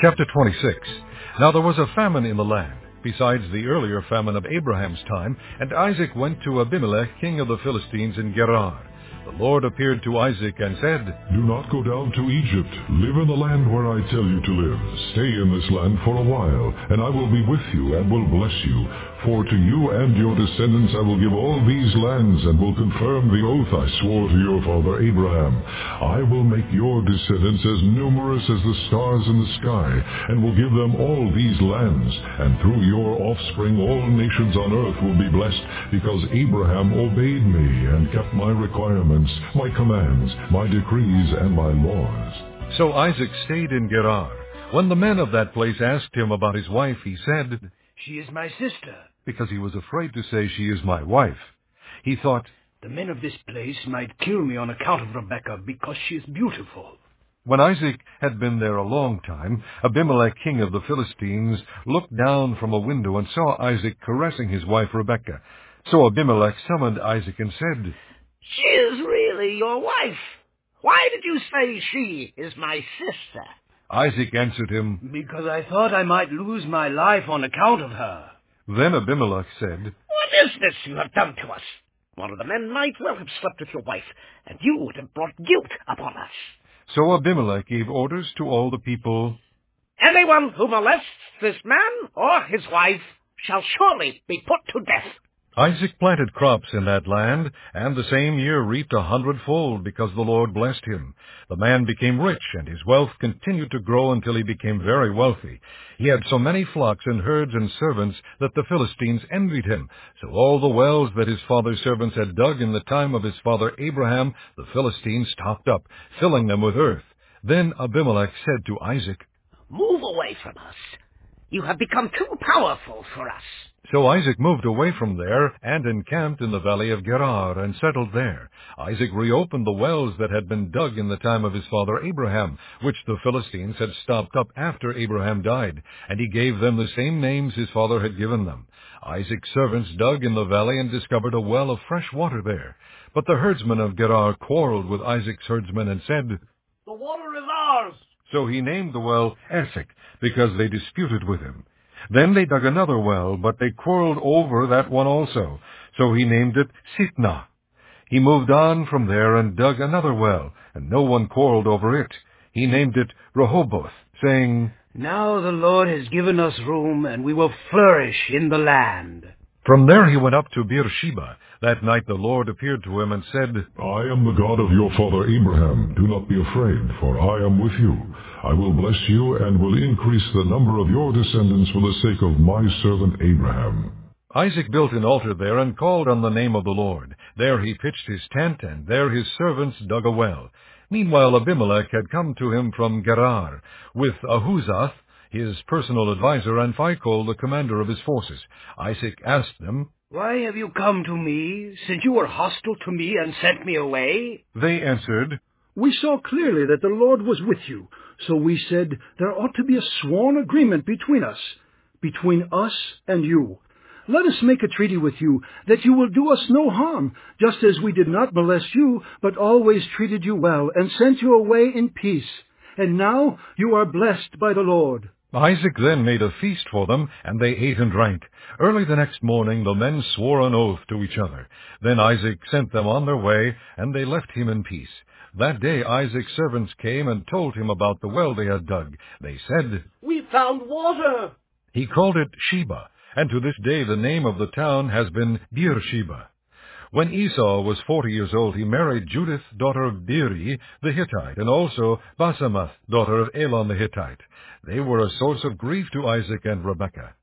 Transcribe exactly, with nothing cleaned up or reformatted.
Chapter twenty-six. Now there was a famine in the land, besides the earlier famine of Abraham's time, and Isaac went to Abimelech, king of the Philistines, in Gerar. The Lord appeared to Isaac and said, Do not go down to Egypt. Live in the land where I tell you to live. Stay in this land for a while, and I will be with you and will bless you. For to you and your descendants I will give all these lands, and will confirm the oath I swore to your father Abraham. I will make your descendants as numerous as the stars in the sky, and will give them all these lands. And through your offspring all nations on earth will be blessed, because Abraham obeyed me and kept my requirements, my commands, my decrees, and my laws. So Isaac stayed in Gerar. When the men of that place asked him about his wife, he said, She is my sister. Because he was afraid to say, She is my wife. He thought, The men of this place might kill me on account of Rebekah, because she is beautiful. When Isaac had been there a long time, Abimelech, king of the Philistines, looked down from a window and saw Isaac caressing his wife Rebekah. So Abimelech summoned Isaac and said, She is really your wife. Why did you say she is my sister? Isaac answered him, Because I thought I might lose my life on account of her. Then Abimelech said, What is this you have done to us? One of the men might well have slept with your wife, and you would have brought guilt upon us. So Abimelech gave orders to all the people, Anyone who molests this man or his wife shall surely be put to death. Isaac planted crops in that land, and the same year reaped a hundredfold, because the Lord blessed him. The man became rich, and his wealth continued to grow until he became very wealthy. He had so many flocks and herds and servants that the Philistines envied him. So all the wells that his father's servants had dug in the time of his father Abraham, the Philistines stopped up, filling them with earth. Then Abimelech said to Isaac, Move away from us. You have become too powerful for us. So Isaac moved away from there and encamped in the valley of Gerar and settled there. Isaac reopened the wells that had been dug in the time of his father Abraham, which the Philistines had stopped up after Abraham died, and he gave them the same names his father had given them. Isaac's servants dug in the valley and discovered a well of fresh water there. But the herdsmen of Gerar quarreled with Isaac's herdsmen and said, The water is ours. So he named the well Esek, because they disputed with him. Then they dug another well, but they quarreled over that one also. So he named it Sitnah. He moved on from there and dug another well, and no one quarreled over it. He named it Rehoboth, saying, Now the Lord has given us room, and we will flourish in the land. From there he went up to Beersheba. That night the Lord appeared to him and said, I am the God of your father Abraham. Do not be afraid, for I am with you. I will bless you and will increase the number of your descendants for the sake of my servant Abraham. Isaac built an altar there and called on the name of the Lord. There he pitched his tent, and there his servants dug a well. Meanwhile Abimelech had come to him from Gerar, with Ahuzath, his personal adviser, and Phicol, the commander of his forces. Isaac asked them, Why have you come to me, since you were hostile to me and sent me away? They answered, We saw clearly that the Lord was with you, so we said there ought to be a sworn agreement between us, between us and you. Let us make a treaty with you that you will do us no harm, just as we did not molest you, but always treated you well and sent you away in peace. And now you are blessed by the Lord. Isaac then made a feast for them, and they ate and drank. Early the next morning the men swore an oath to each other. Then Isaac sent them on their way, and they left him in peace. That day Isaac's servants came and told him about the well they had dug. They said, We found water. He called it Sheba, and to this day the name of the town has been Beersheba. When Esau was forty years old, he married Judith, daughter of Beeri the Hittite, and also Basemath, daughter of Elon the Hittite. They were a source of grief to Isaac and Rebekah.